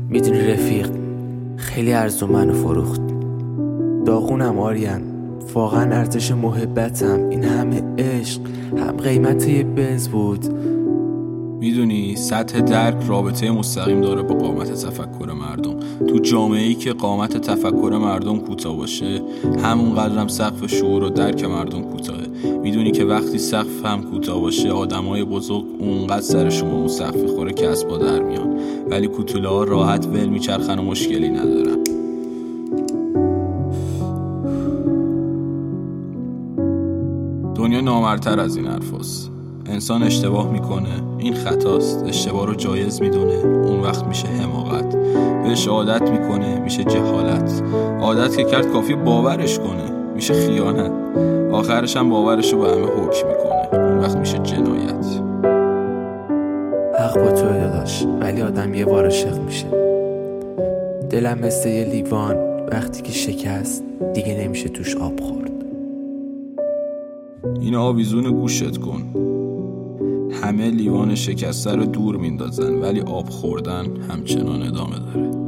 میدونی رفیق، خیلی ارزومنو فروخت. داغونم آریان، واقعا ارزش محبتم این همه عشق هم قیمت یه بنز بود. میدونی سطح درک رابطه مستقیم داره با قامت تفکر مردم. تو جامعه‌ای که قامت تفکر مردم کوتاه باشه، همونقدرم سقف شعور و درک مردم کوتاهه. میدونی که وقتی سقف هم کوتاه باشه، آدمای بزرگ اونقدر سرشون به اون سقف میخوره که از پا در میان، ولی کوتوله ها راحت ول میچرخن و مشکلی ندارن. دنیا نامرتر از این حرفاست. انسان اشتباه میکنه، این خطاست. اشتباه رو جایز میدونه، اون وقت میشه حماقت. بهش عادت میکنه، میشه جهالت. عادت که کرد کافی باورش کنه، میشه خیانت. آخرش هم باورش رو به همه حکم میکنه، اون وقت میشه جنایت. حق با توی داداش، ولی آدم یه بار عاشق میشه. دلم مثل یه لیوان، وقتی که شکست دیگه نمیشه توش آب خورد. این آویزون گوشت کن. همه لیوان شکسته رو دور میندازن، ولی آب خوردن همچنان ادامه داره.